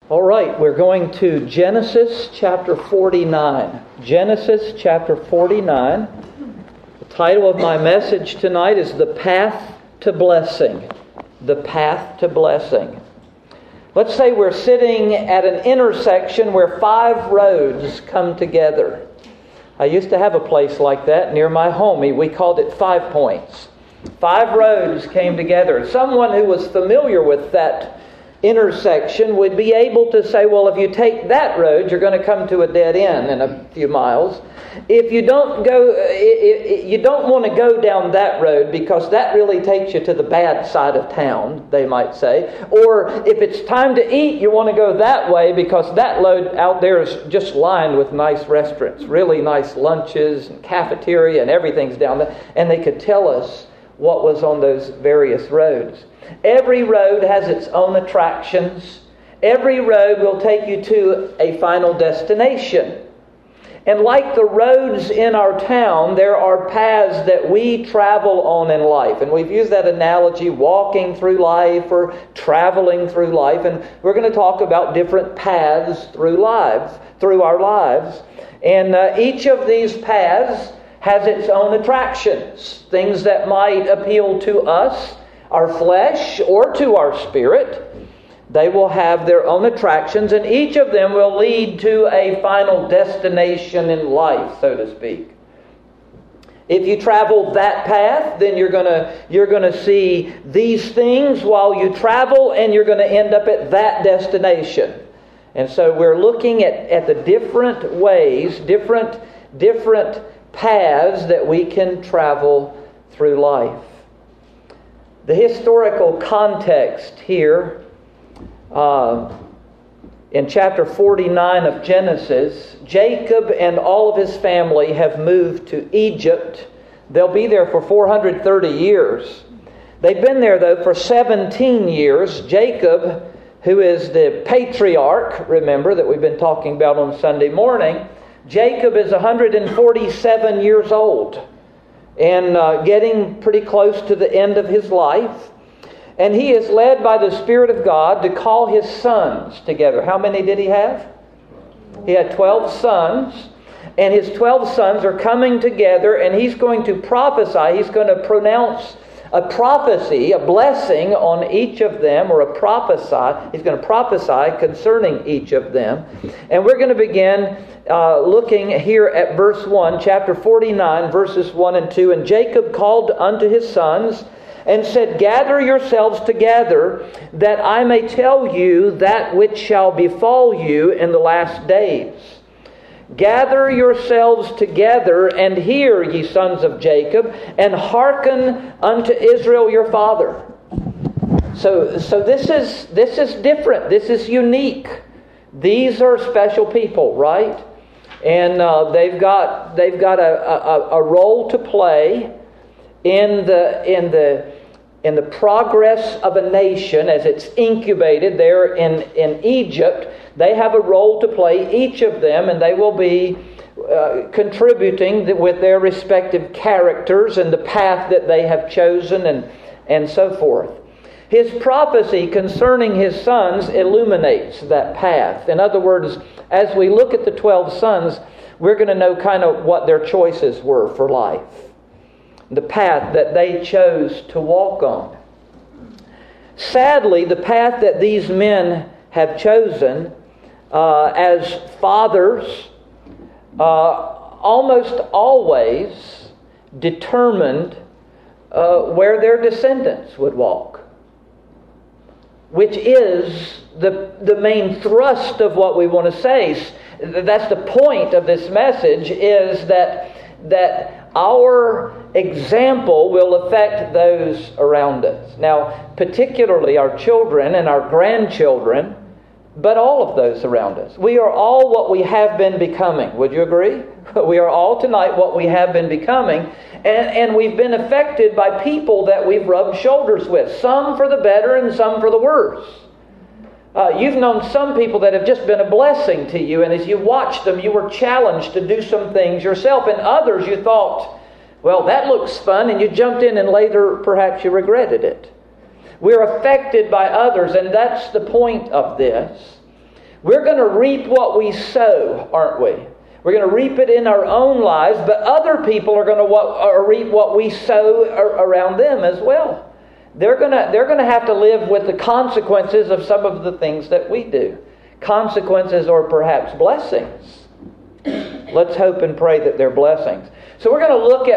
All right, we're going to Genesis chapter 49. Genesis chapter 49. The title of my message tonight is The Path to Blessing. The Path to Blessing. Let's say we're sitting at an intersection where 5 roads come together. I used to have a place like that near my home. We called it 5 Points. 5 roads came together. Someone who was familiar with that intersection would be able to say, well, if you take that road, you're going to come to a dead end in a few miles. If you don't want to go down that road because that really takes you to the bad side of town, they might say. Or if it's time to eat, you want to go that way because that road out there is just lined with nice restaurants, really nice lunches and cafeteria and everything's down there. And they could tell us what was on those various roads. Every road has its own attractions. Every road will take you to a final destination. And like the roads in our town, there are paths that we travel on in life. And we've used that analogy, walking through life or traveling through life. And we're going to talk about different paths through our lives. And each of these paths has its own attractions. Things that might appeal to us, our flesh, or to our spirit. They will have their own attractions, and each of them will lead to a final destination in life, so to speak. If you travel that path, then you're going to see these things while you travel, and you're going to end up at that destination. And so we're looking at the different ways, different paths that we can travel through life. The historical context here in chapter 49 of Genesis, Jacob and all of his family have moved to Egypt. They'll be there for 430 years. They've been there, though, for 17 years. Jacob, who is the patriarch, remember, that we've been talking about on Sunday morning, Jacob is 147 years old and getting pretty close to the end of his life. And he is led by the Spirit of God to call his sons together. How many did he have? He had 12 sons. And his 12 sons are coming together, and he's going to prophesy. He's going to pronounce a prophecy, a blessing on each of them, or he's going to prophesy concerning each of them. And we're going to begin looking here at verse 1, chapter 49, verses 1 and 2. And Jacob called unto his sons and said, Gather yourselves together, that I may tell you that which shall befall you in the last days. Gather yourselves together, and hear, ye sons of Jacob, and hearken unto Israel your father. So this is different. This is unique. These are special people, right? And they've got a role to play in the progress of a nation as it's incubated there in Egypt. They have a role to play, each of them, and they will be contributing with their respective characters and the path that they have chosen and so forth. His prophecy concerning his sons illuminates that path. In other words, as we look at the 12 sons, we're going to know kind of what their choices were for life. The path that they chose to walk on. Sadly, the path that these men have chosen as fathers almost always determined where their descendants would walk, which is the main thrust of what we want to say. That's the point of this message, is that our example will affect those around us. Now, particularly our children and our grandchildren, but all of those around us. We are all what we have been becoming. Would you agree? We are all tonight what we have been becoming. And we've been affected by people that we've rubbed shoulders with. Some for the better and some for the worse. You've known some people that have just been a blessing to you, and as you watched them, you were challenged to do some things yourself. And others you thought, well, that looks fun, and you jumped in and later perhaps you regretted it. We're affected by others, and that's the point of this. We're going to reap what we sow, aren't we? We're going to reap it in our own lives, but other people are going to reap what we sow around them as well. They're going to have to live with the consequences of some of the things that we do. Consequences or perhaps blessings. Let's hope and pray that they're blessings. So we're going to look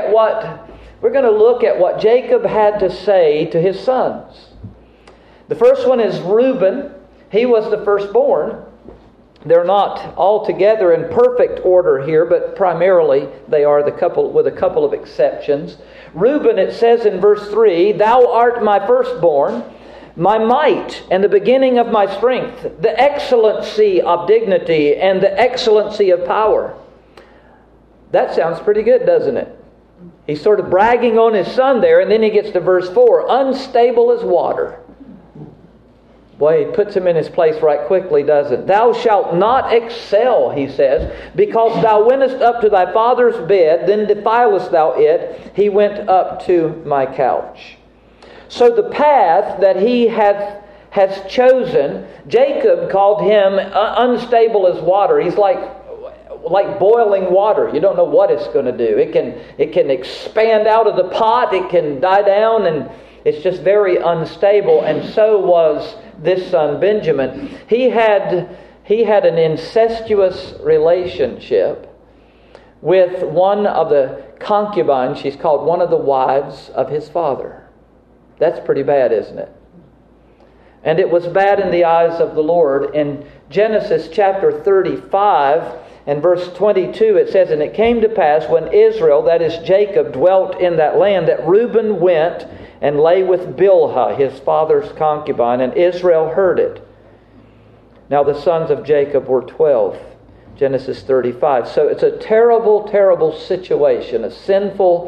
at what Jacob had to say to his sons. The first one is Reuben. He was the firstborn. They're not all together in perfect order here, but primarily they are with a couple of exceptions. Reuben, it says in verse 3, "Thou art my firstborn, my might and the beginning of my strength, the excellency of dignity and the excellency of power." That sounds pretty good, doesn't it? He's sort of bragging on his son there, and then he gets to verse 4, "Unstable as water." Boy, he puts him in his place right quickly, doesn't? "Thou shalt not excel," he says, "because thou wentest up to thy father's bed, then defilest thou it. He went up to my couch." So the path that he has chosen, Jacob called him unstable as water. He's like boiling water. You don't know what it's going to do. It can expand out of the pot. It can die down, and it's just very unstable. And so was this son Benjamin. He had an incestuous relationship with one of the concubines. She's called one of the wives of his father. That's pretty bad, isn't it? And it was bad in the eyes of the Lord. In Genesis chapter 35 and verse 22, it says, "And it came to pass when Israel," that is Jacob, "dwelt in that land, that Reuben went and lay with Bilhah, his father's concubine, and Israel heard it. Now the sons of Jacob were 12. Genesis 35. So it's a terrible, terrible situation, a sinful,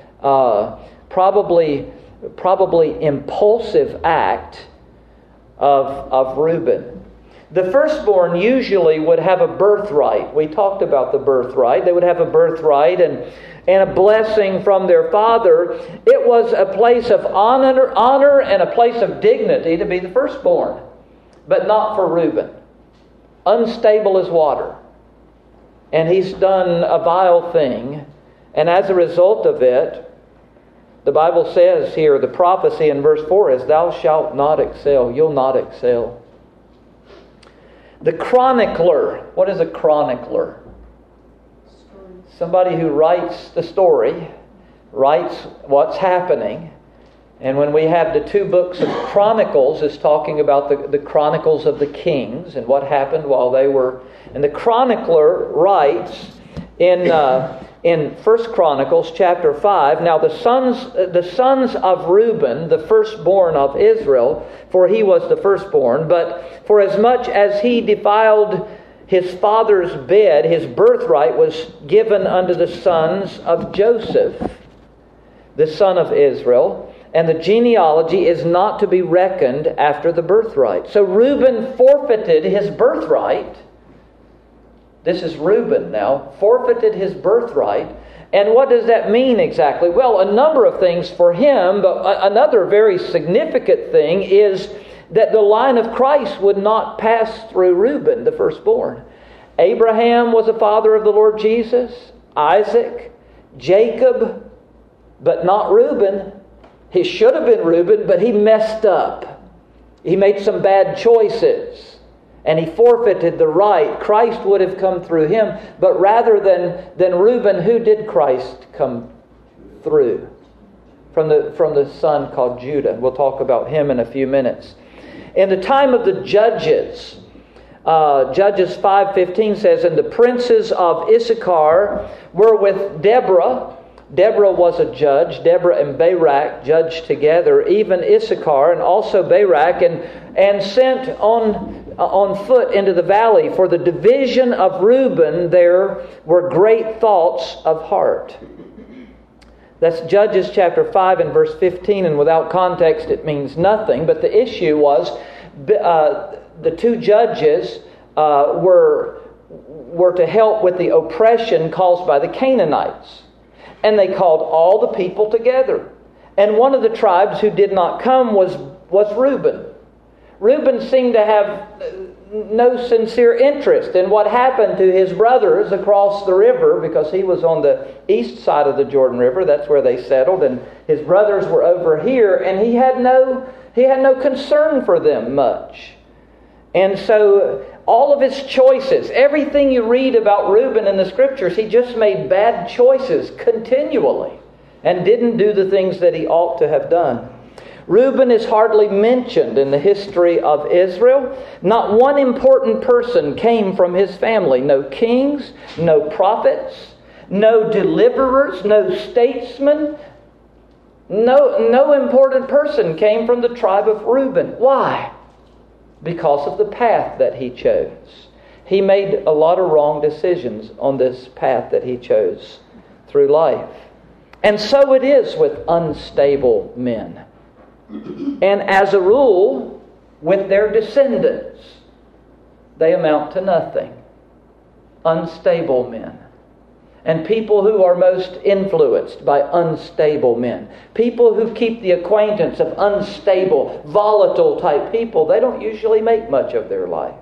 probably impulsive act of Reuben. The firstborn usually would have a birthright. We talked about the birthright. They would have a birthright and a blessing from their father. It was a place of honor and a place of dignity to be the firstborn. But not for Reuben. Unstable as water. And he's done a vile thing. And as a result of it, the Bible says here, the prophecy in verse 4 is, "Thou shalt not excel." You'll not excel. The chronicler. What is a chronicler? Somebody who writes the story, writes what's happening. And when we have the two books of Chronicles, it's talking about the Chronicles of the Kings and what happened while they were. And the chronicler writes in 1 Chronicles chapter 5, "Now the sons of Reuben, the firstborn of Israel, for he was the firstborn, but for as much as he defiled his father's bed, his birthright was given unto the sons of Joseph, the son of Israel, and the genealogy is not to be reckoned after the birthright." So Reuben forfeited his birthright. This is Reuben now, forfeited his birthright. And what does that mean exactly? Well, a number of things for him, but another very significant thing is that the line of Christ would not pass through Reuben, the firstborn. Abraham was a father of the Lord Jesus, Isaac, Jacob, but not Reuben. He should have been Reuben, but he messed up. He made some bad choices. And he forfeited the right. Christ would have come through him. But rather than Reuben, who did Christ come through? From the son called Judah. We'll talk about him in a few minutes. In the time of the Judges, Judges 5:15 says, "And the princes of Issachar were with Deborah." Deborah was a judge. Deborah and Barak judged together. Even Issachar and also Barak, and sent on foot into the valley. For the division of Reuben there were great thoughts of heart. That's Judges chapter 5 and verse 15, and without context it means nothing. But the issue was the two judges were to help with the oppression caused by the Canaanites. And they called all the people together. And one of the tribes who did not come was Reuben. Reuben seemed to have no sincere interest in what happened to his brothers across the river, because he was on the east side of the Jordan River. That's where they settled, and his brothers were over here, and he had no concern for them much. And so all of his choices, everything you read about Reuben in the Scriptures, he just made bad choices continually and didn't do the things that he ought to have done. Reuben is hardly mentioned in the history of Israel. Not one important person came from his family. No kings, no prophets, no deliverers, no statesmen. No important person came from the tribe of Reuben. Why? Because of the path that he chose. He made a lot of wrong decisions on this path that he chose through life. And so it is with unstable men. And as a rule, with their descendants, they amount to nothing. Unstable men. And people who are most influenced by unstable men. People who keep the acquaintance of unstable, volatile type people, they don't usually make much of their life.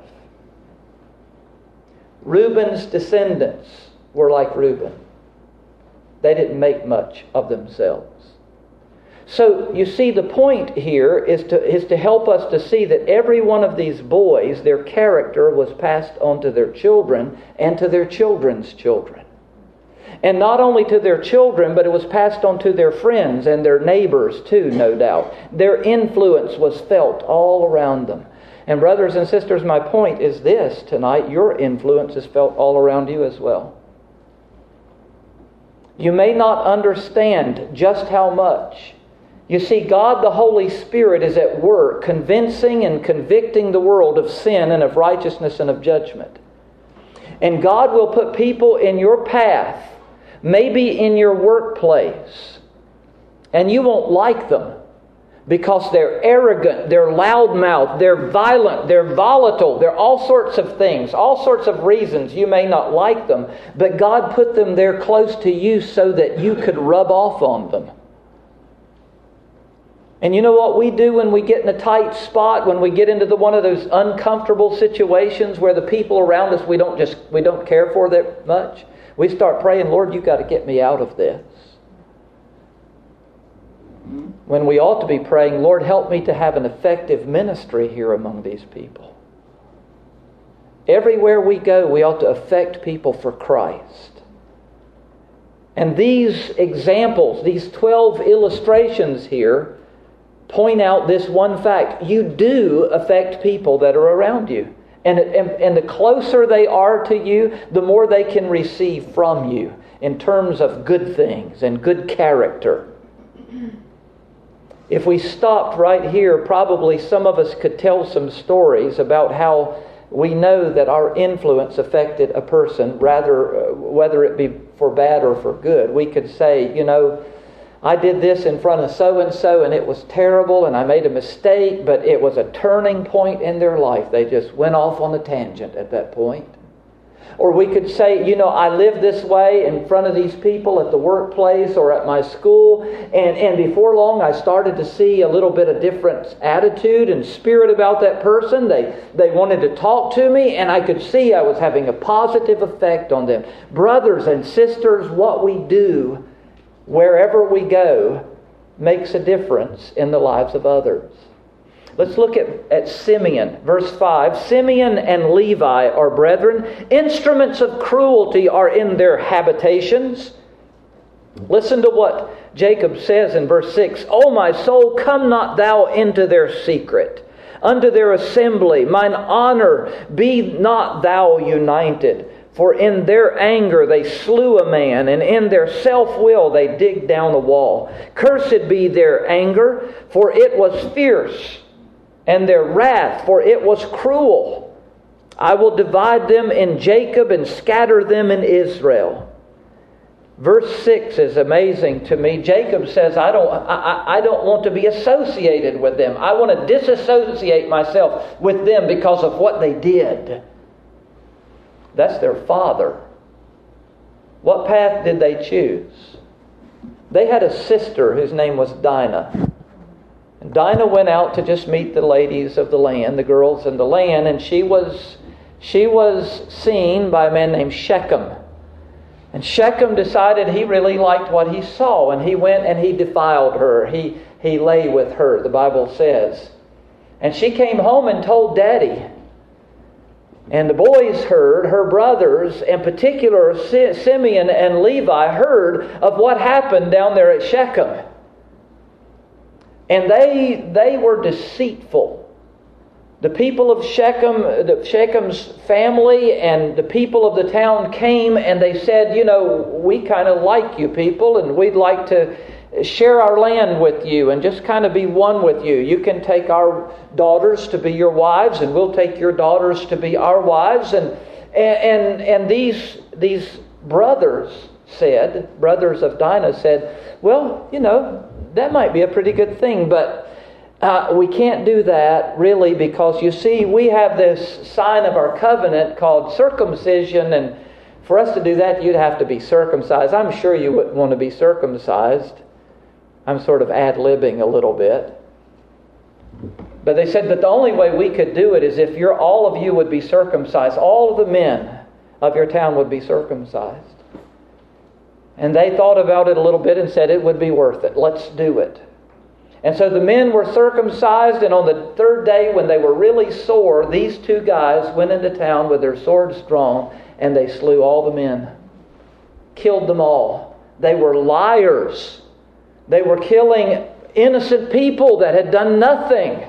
Reuben's descendants were like Reuben. They didn't make much of themselves. So you see, the point here is to help us to see that every one of these boys, their character was passed on to their children and to their children's children. And not only to their children, but it was passed on to their friends and their neighbors too, no doubt. Their influence was felt all around them. And brothers and sisters, my point is this tonight: your influence is felt all around you as well. You may not understand just how much. You see, God the Holy Spirit is at work convincing and convicting the world of sin and of righteousness and of judgment. And God will put people in your path, maybe in your workplace, and you won't like them because they're arrogant, they're loudmouthed, they're violent, they're volatile, they're all sorts of things, all sorts of reasons you may not like them, but God put them there close to you so that you could rub off on them. And you know what we do when we get in a tight spot, when we get into one of those uncomfortable situations where the people around us we don't care for that much? We start praying, Lord, you've got to get me out of this. When we ought to be praying, Lord, help me to have an effective ministry here among these people. Everywhere we go, we ought to affect people for Christ. And these examples, these 12 illustrations here, point out this one fact: you do affect people that are around you. And the closer they are to you, the more they can receive from you in terms of good things and good character. If we stopped right here, probably some of us could tell some stories about how we know that our influence affected a person, rather whether it be for bad or for good. We could say, you know, I did this in front of so-and-so and it was terrible and I made a mistake, but it was a turning point in their life. They just went off on a tangent at that point. Or we could say, you know, I lived this way in front of these people at the workplace or at my school, and before long I started to see a little bit of different attitude and spirit about that person. They wanted to talk to me, and I could see I was having a positive effect on them. Brothers and sisters, what we do wherever we go makes a difference in the lives of others. Let's look at Simeon, verse 5. Simeon and Levi are brethren. Instruments of cruelty are in their habitations. Listen to what Jacob says in verse 6. O my soul, come not thou into their secret, unto their assembly. Mine honor, be not thou united. For in their anger they slew a man, and in their self-will they digged down a wall. Cursed be their anger, for it was fierce, and their wrath, for it was cruel. I will divide them in Jacob and scatter them in Israel. Verse 6 is amazing to me. Jacob says, I don't want to be associated with them. I want to disassociate myself with them because of what they did. That's their father. What path did they choose? They had a sister whose name was Dinah. Dinah went out to just meet the ladies of the land, the girls in the land, and she was seen by a man named Shechem. And Shechem decided he really liked what he saw, and he went and he defiled her. He lay with her, the Bible says. And she came home and told Daddy. And the boys heard, her brothers, in particular Simeon and Levi, heard of what happened down there at Shechem. And they were deceitful. The people of Shechem's family and the people of the town came and they said, we kind of like you people and we'd like to share our land with you and just kind of be one with you. You can take our daughters to be your wives and we'll take your daughters to be our wives. And these brothers of Dinah said, well, that might be a pretty good thing, but we can't do that really because you see we have this sign of our covenant called circumcision, and for us to do that you'd have to be circumcised. I'm sure you wouldn't want to be circumcised. I'm sort of ad-libbing a little bit. But they said, but the only way we could do it is if all of you would be circumcised. All of the men of your town would be circumcised. And they thought about it a little bit and said it would be worth it. Let's do it. And so the men were circumcised, and on the third day when they were really sore, these two guys went into town with their swords drawn, and they slew all the men. Killed them all. They were liars. They were killing innocent people that had done nothing.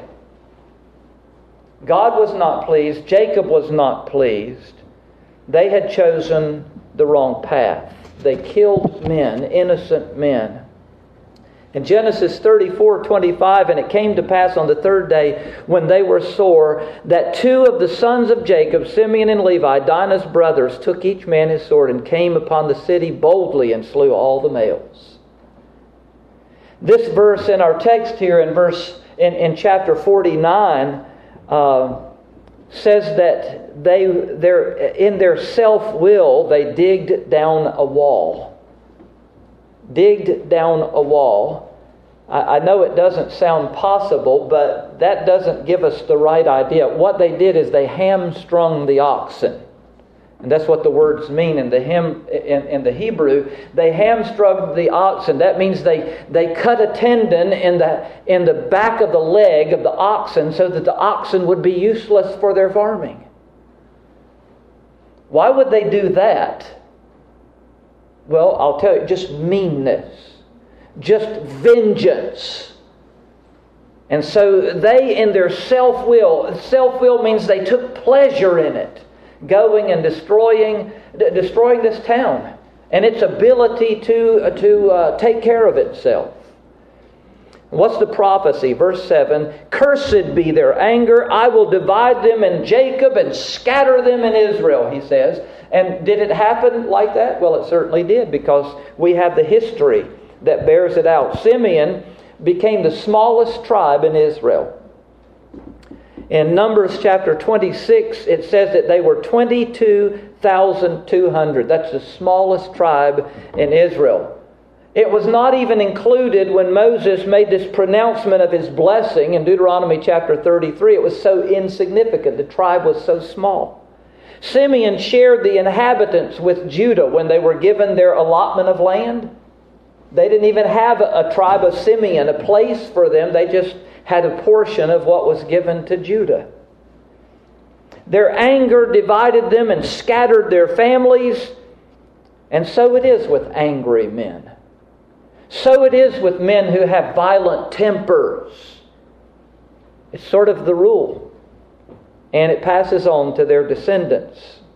God was not pleased. Jacob was not pleased. They had chosen the wrong path. They killed men, innocent men. In Genesis 34:25, and it came to pass on the third day when they were sore, that two of the sons of Jacob, Simeon and Levi, Dinah's brothers, took each man his sword and came upon the city boldly and slew all the males. This verse in our text here in chapter 49 says that in their self-will they digged down a wall. Digged down a wall. I know it doesn't sound possible, but that doesn't give us the right idea. What they did is they hamstrung the oxen. And that's what the words mean in the Hebrew. They hamstrung the oxen. That means they cut a tendon in the back of the leg of the oxen so that the oxen would be useless for their farming. Why would they do that? Well, I'll tell you, just meanness, just vengeance. And so they, in their self-will means they took pleasure in it, going and destroying this town and its ability to take care of itself. What's the prophecy? Verse 7, cursed be their anger. I will divide them in Jacob and scatter them in Israel, he says. And did it happen like that? Well, it certainly did, because we have the history that bears it out. Simeon became the smallest tribe in Israel. In Numbers chapter 26, it says that they were 22,200. That's the smallest tribe in Israel. It was not even included when Moses made this pronouncement of his blessing in Deuteronomy chapter 33. It was so insignificant. The tribe was so small. Simeon shared the inhabitants with Judah when they were given their allotment of land. They didn't even have a tribe of Simeon, a place for them. They just had a portion of what was given to Judah. Their anger divided them and scattered their families. And so it is with angry men. So it is with men who have violent tempers. It's sort of the rule. And it passes on to their descendants.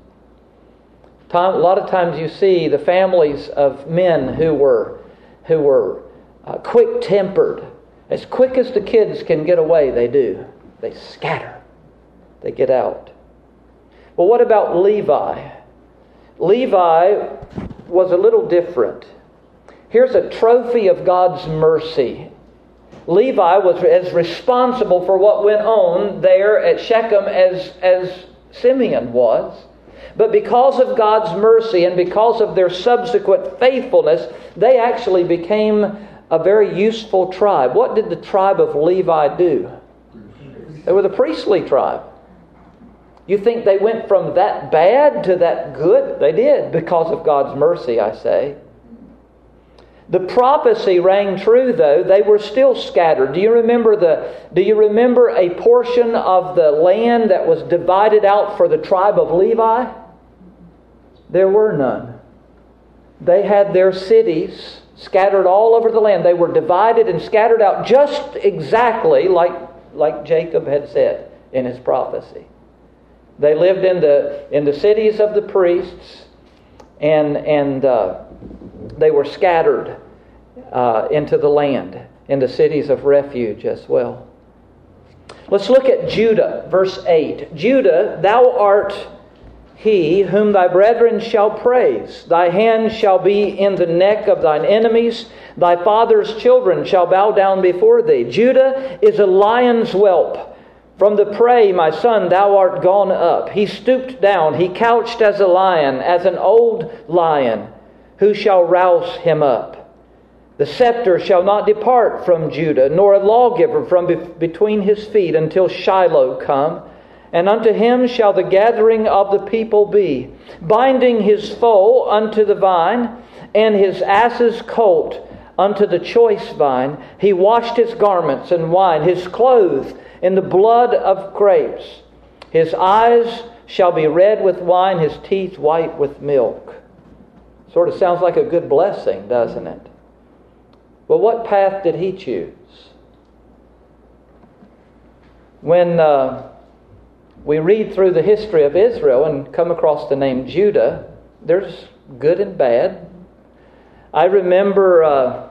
A lot of times you see the families of men who were quick-tempered. As quick as the kids can get away, they do. They scatter. They get out. Well, what about Levi? Levi was a little different. Here's a trophy of God's mercy. Levi was as responsible for what went on there at Shechem as Simeon was. But because of God's mercy and because of their subsequent faithfulness, they actually became a very useful tribe. What did the tribe of Levi do? They were the priestly tribe. You think they went from that bad to that good? They did, because of God's mercy, I say. The prophecy rang true, though. They were still scattered. Do you remember a portion of the land that was divided out for the tribe of Levi? There were none. They had their cities scattered all over the land. They were divided and scattered out just exactly like Jacob had said in his prophecy. They lived in the cities of the priests, and they were scattered into the land, in the cities of refuge as well. Let's look at Judah, verse 8. Judah, thou art he whom thy brethren shall praise. Thy hand shall be in the neck of thine enemies. Thy father's children shall bow down before thee. Judah is a lion's whelp. From the prey, my son, thou art gone up. He stooped down. He couched as a lion, as an old lion. Who shall rouse him up? The scepter shall not depart from Judah, nor a lawgiver from between his feet, until Shiloh come. And unto him shall the gathering of the people be, binding his foal unto the vine, and his ass's colt unto the choice vine. He washed his garments in wine, his clothes in the blood of grapes. His eyes shall be red with wine, his teeth white with milk. Sort of sounds like a good blessing, doesn't it? Well, what path did he choose? When we read through the history of Israel and come across the name Judah, there's good and bad. I remember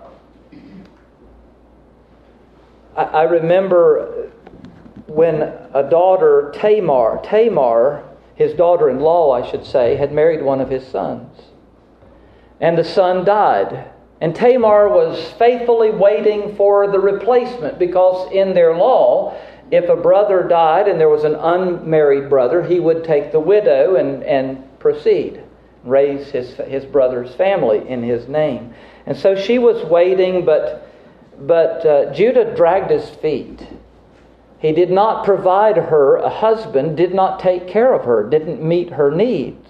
when a daughter, Tamar, his daughter-in-law, I should say, had married one of his sons. And the son died. And Tamar was faithfully waiting for the replacement, because in their law, if a brother died and there was an unmarried brother, he would take the widow and proceed, raise his brother's family in his name. And so she was waiting, but Judah dragged his feet. He did not provide her a husband, did not take care of her, didn't meet her needs.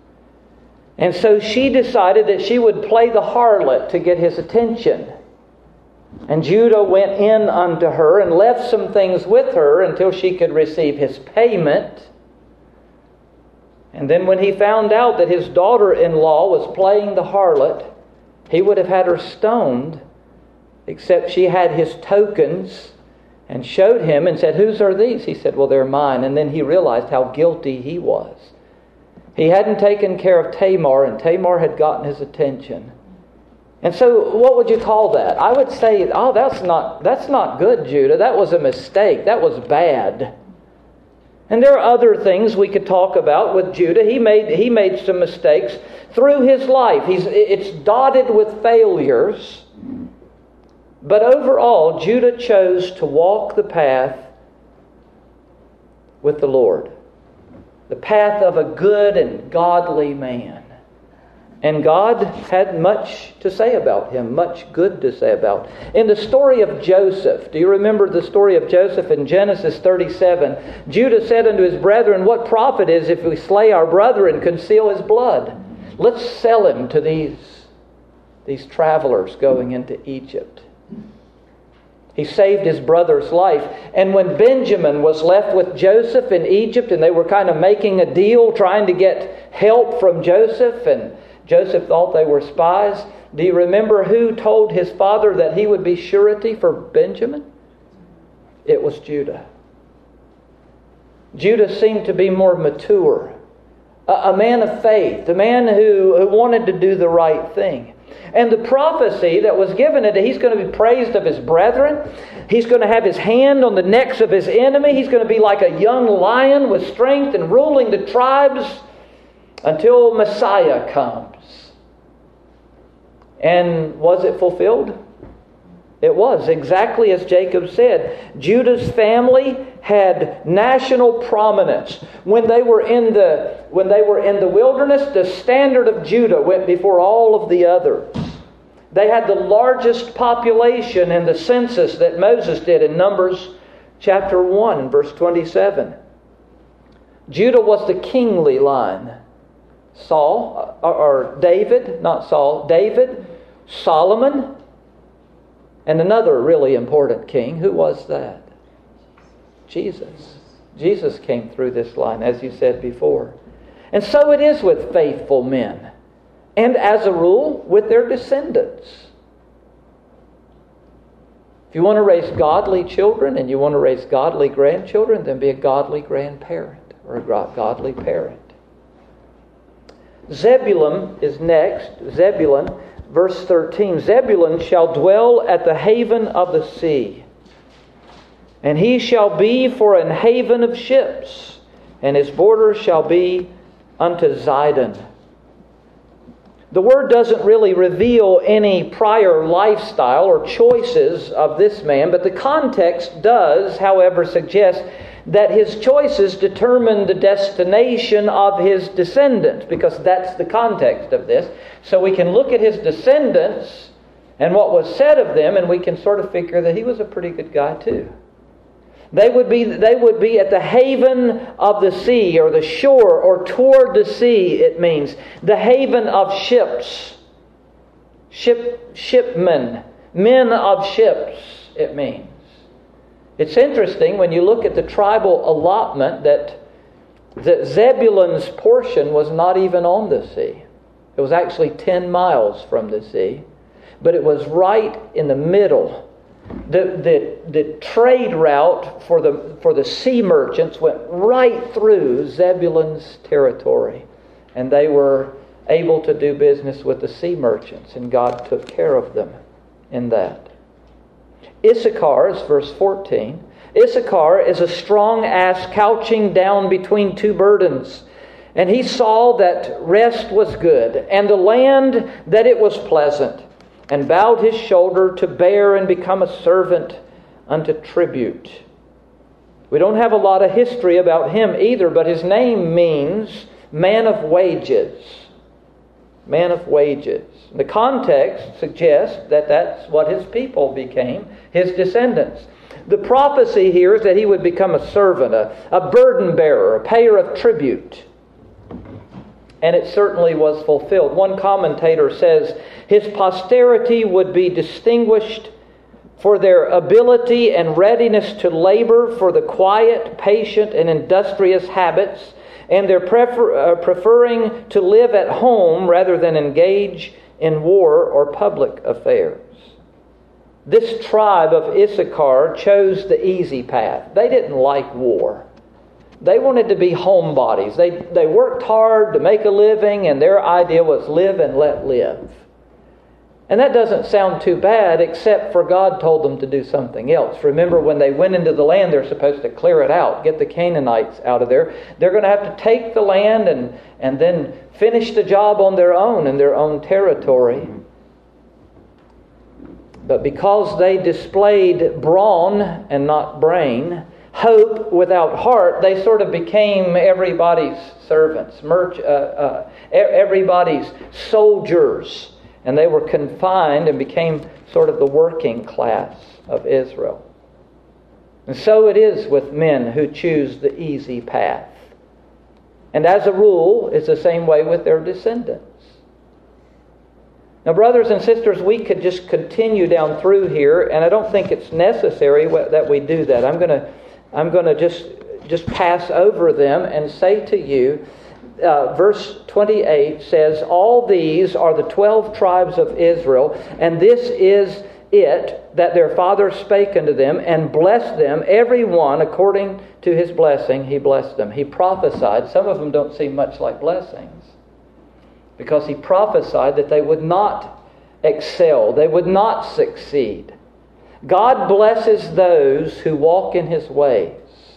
And so she decided that she would play the harlot to get his attention. And Judah went in unto her and left some things with her until she could receive his payment. And then when he found out that his daughter-in-law was playing the harlot, he would have had her stoned, except she had his tokens and showed him and said, "Whose are these?" He said, "Well, they're mine." And then he realized how guilty he was. He hadn't taken care of Tamar, and Tamar had gotten his attention. And so what would you call that? I would say, that's not good, Judah. That was a mistake. That was bad. And there are other things we could talk about with Judah. He made some mistakes through his life. It's dotted with failures. But overall, Judah chose to walk the path with the Lord. The path of a good and godly man. And God had much to say about him, much good to say about. In the story of Joseph, do you remember the story of Joseph in Genesis 37? Judah said unto his brethren, "What profit is if we slay our brother and conceal his blood? Let's sell him to these travelers going into Egypt." He saved his brother's life. And when Benjamin was left with Joseph in Egypt, and they were kind of making a deal, trying to get help from Joseph, and Joseph thought they were spies, do you remember who told his father that he would be surety for Benjamin? It was Judah. Judah seemed to be more mature, a man of faith, a man who wanted to do the right thing. And the prophecy that was given to him, he's going to be praised of his brethren. He's going to have his hand on the necks of his enemy. He's going to be like a young lion with strength and ruling the tribes until Messiah comes. And was it fulfilled? It was, exactly as Jacob said. Judah's family had national prominence. When they were in the wilderness, the standard of Judah went before all of the others. They had the largest population in the census that Moses did in Numbers chapter 1, verse 27. Judah was the kingly line. David, Solomon, and another really important king. Who was that? Jesus. Jesus came through this line, as you said before. And so it is with faithful men. And as a rule, with their descendants. If you want to raise godly children and you want to raise godly grandchildren, then be a godly grandparent or a godly parent. Zebulun is next. Zebulun, verse 13. Zebulun shall dwell at the haven of the sea, and he shall be for an haven of ships, and his border shall be unto Zidon. The word doesn't really reveal any prior lifestyle or choices of this man, but the context does, however, suggest that his choices determine the destination of his descendants, because that's the context of this. So we can look at his descendants and what was said of them, and we can sort of figure that he was a pretty good guy too. They would be at the haven of the sea, or the shore, or toward the sea, it means. The haven of ships. Shipmen. Men of ships, it means. It's interesting when you look at the tribal allotment that Zebulun's portion was not even on the sea. It was actually 10 miles from the sea, but it was right in the middle. The trade route for the sea merchants went right through Zebulun's territory, and they were able to do business with the sea merchants, and God took care of them in that. Issachar is verse 14. Issachar is a strong ass couching down between two burdens. And he saw that rest was good, and the land that it was pleasant, and bowed his shoulder to bear and become a servant unto tribute. We don't have a lot of history about him either, but his name means man of wages. Man of wages. The context suggests that that's what his people became, his descendants. The prophecy here is that he would become a servant, a burden bearer, a payer of tribute. And it certainly was fulfilled. One commentator says his posterity would be distinguished for their ability and readiness to labor, for the quiet, patient, and industrious habits, and their preferring to live at home rather than engage in war or public affairs. This tribe of Issachar chose the easy path. They didn't like war. They wanted to be homebodies. They worked hard to make a living, and their idea was live and let live. And that doesn't sound too bad, except for God told them to do something else. Remember, when they went into the land, they're supposed to clear it out, get the Canaanites out of there. They're going to have to take the land and then finish the job on their own in their own territory. But because they displayed brawn and not brain, hope without heart, they sort of became everybody's servants, everybody's soldiers. And they were confined and became sort of the working class of Israel. And so it is with men who choose the easy path. And as a rule, it's the same way with their descendants. Now, brothers and sisters, we could just continue down through here, and I don't think it's necessary that we do that. I'm going to just pass over them and say to you, verse 28 says, all these are the 12 tribes of Israel, and this is it that their father spake unto them, and blessed them, every one according to his blessing, he blessed them. He prophesied. Some of them don't seem much like blessings, because he prophesied that they would not excel, they would not succeed. God blesses those who walk in his ways.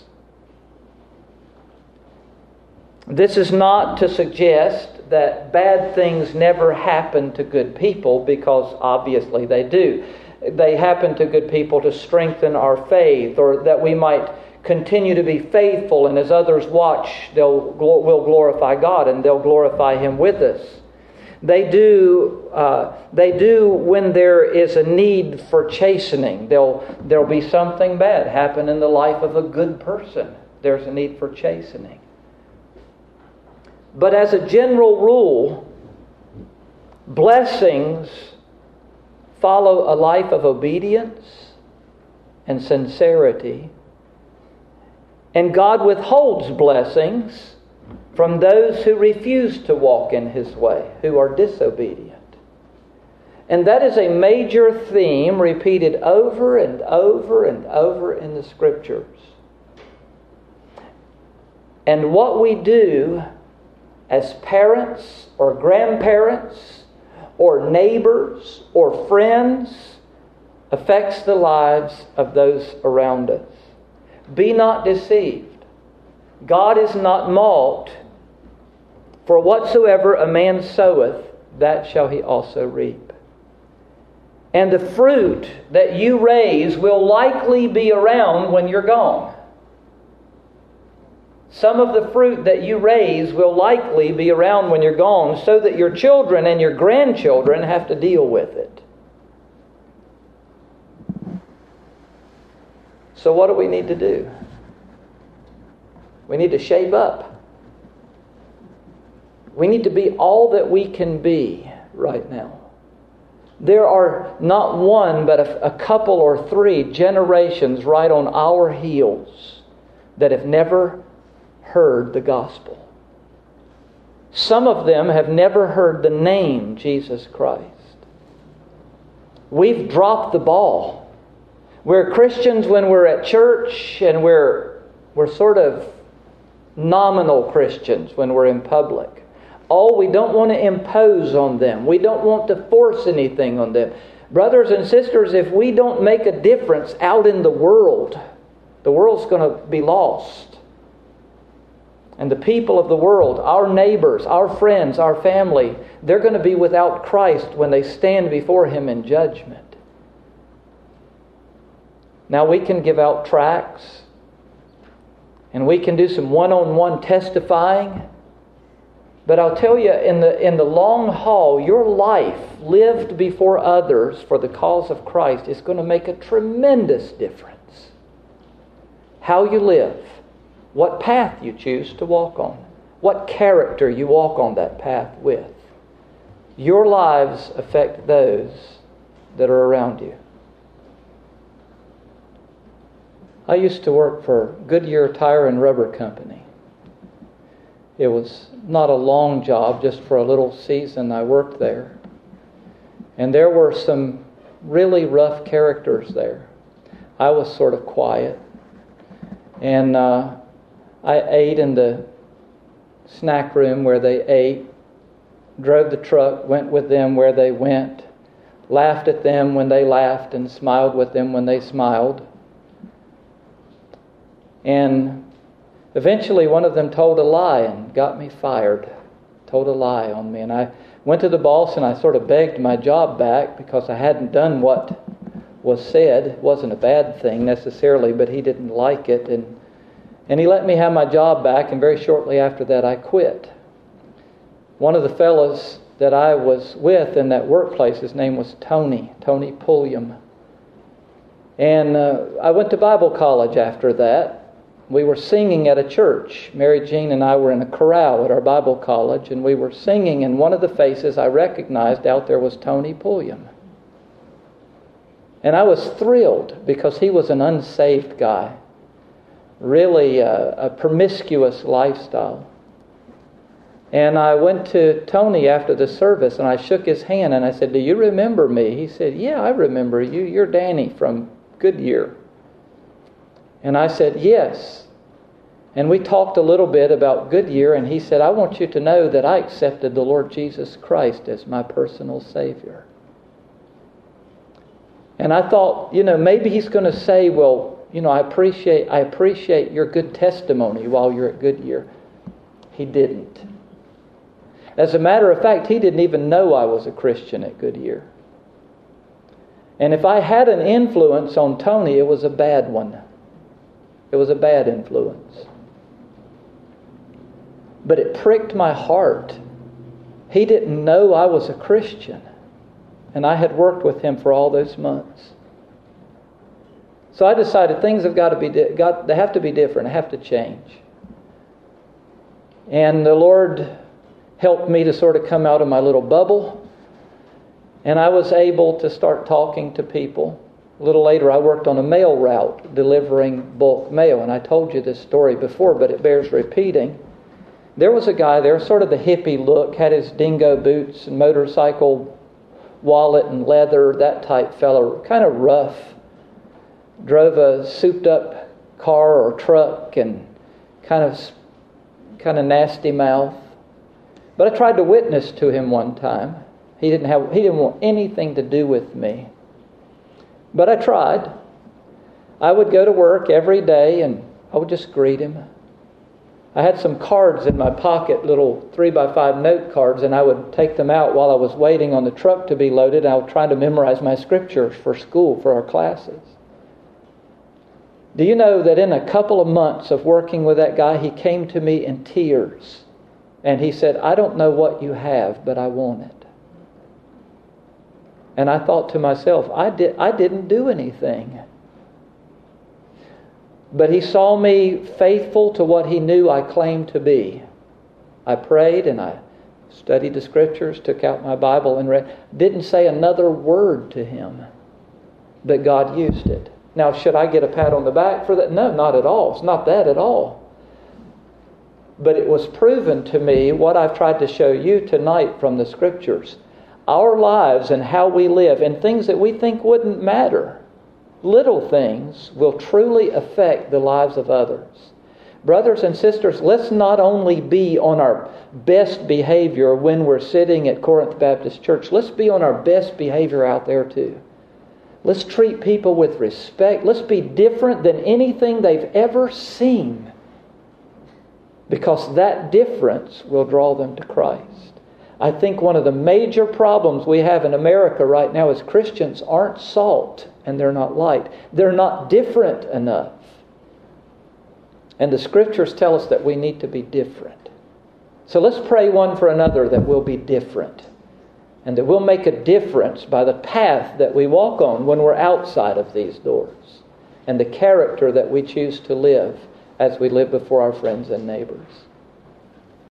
This is not to suggest that bad things never happen to good people, because obviously they do. They happen to good people to strengthen our faith, or that we might continue to be faithful, and as others watch, we'll glorify God and they'll glorify him with us. They do when there is a need for chastening. There'll be something bad happen in the life of a good person. There's a need for chastening. But as a general rule, blessings follow a life of obedience and sincerity. And God withholds blessings from those who refuse to walk in His way, who are disobedient. And that is a major theme repeated over and over and over in the Scriptures. And what we do as parents or grandparents or neighbors or friends affects the lives of those around us. Be not deceived. God is not mocked. For whatsoever a man soweth, that shall he also reap. And the fruit that you raise will likely be around when you're gone. Some of the fruit that you raise will likely be around when you're gone, so that your children and your grandchildren have to deal with it. So what do we need to do? We need to shape up. We need to be all that we can be right now. There are not one, but a couple or three generations right on our heels that have never heard the gospel. Some of them have never heard the name Jesus Christ. We've dropped the ball. We're Christians when we're at church, and we're sort of nominal Christians when we're in public. Oh, we don't want to impose on them. We don't want to force anything on them. Brothers and sisters, if we don't make a difference out in the world's going to be lost. And the people of the world, our neighbors, our friends, our family, they're going to be without Christ when they stand before Him in judgment. Now we can give out tracts, and we can do some one-on-one testifying. But I'll tell you, in the long haul, your life lived before others for the cause of Christ is going to make a tremendous difference. How you live, what path you choose to walk on, what character you walk on that path with. Your lives affect those that are around you. I used to work for Goodyear Tire and Rubber Company. It was not a long job, just for a little season I worked there. And there were some really rough characters there. I was sort of quiet. And I ate in the snack room where they ate, drove the truck, went with them where they went, laughed at them when they laughed, and smiled with them when they smiled. And eventually one of them told a lie and got me fired. Told a lie on me. And I went to the boss and I sort of begged my job back because I hadn't done what was said. It wasn't a bad thing necessarily, but he didn't like it. And he let me have my job back, and very shortly after that I quit. One of the fellows that I was with in that workplace, his name was Tony Pulliam. And I went to Bible college after that. We were singing at a church. Mary Jean and I were in a chorale at our Bible college, and we were singing, and one of the faces I recognized out there was Tony Pulliam. And I was thrilled because he was an unsaved guy. Really a promiscuous lifestyle. And I went to Tony after the service, and I shook his hand, and I said, "Do you remember me?" He said, "Yeah, I remember you. You're Danny from Goodyear." And I said, "Yes." And we talked a little bit about Goodyear, and he said, "I want you to know that I accepted the Lord Jesus Christ as my personal Savior." And I thought, maybe he's going to say, "Well, I appreciate your good testimony while you're at Goodyear." He didn't. As a matter of fact, he didn't even know I was a Christian at Goodyear. And if I had an influence on Tony, it was a bad one. It was a bad influence. But it pricked my heart. He didn't know I was a Christian. And I had worked with him for all those months. So I decided things have got to be they have to be different. They have to change. And the Lord helped me to sort of come out of my little bubble. And I was able to start talking to people. A little later, I worked on a mail route delivering bulk mail. And I told you this story before, but it bears repeating. There was a guy there, sort of the hippie look, had his dingo boots and motorcycle wallet and leather, that type fellow, kind of rough. Drove a souped up car or truck and kind of nasty mouth. But I tried to witness to him one time. He didn't want anything to do with me. But I tried. I would go to work every day and I would just greet him. I had some cards in my pocket, little 3x5 note cards, and I would take them out while I was waiting on the truck to be loaded. I would try to memorize my scriptures for school, for our classes. Do you know that in a couple of months of working with that guy, he came to me in tears. And he said, I don't know what you have, but I want it. And I thought to myself, I didn't do anything. But he saw me faithful to what he knew I claimed to be. I prayed and I studied the scriptures, took out my Bible and read. Didn't say another word to him. But God used it. Now, should I get a pat on the back for that? No, not at all. It's not that at all. But it was proven to me what I've tried to show you tonight from the scriptures. Our lives and how we live and things that we think wouldn't matter, little things, will truly affect the lives of others. Brothers and sisters, let's not only be on our best behavior when we're sitting at Corinth Baptist Church. Let's be on our best behavior out there too. Let's treat people with respect. Let's be different than anything they've ever seen. Because that difference will draw them to Christ. I think one of the major problems we have in America right now is Christians aren't salt and they're not light. They're not different enough. And the scriptures tell us that we need to be different. So let's pray one for another that we'll be different. And that we'll make a difference by the path that we walk on when we're outside of these doors. And the character that we choose to live as we live before our friends and neighbors.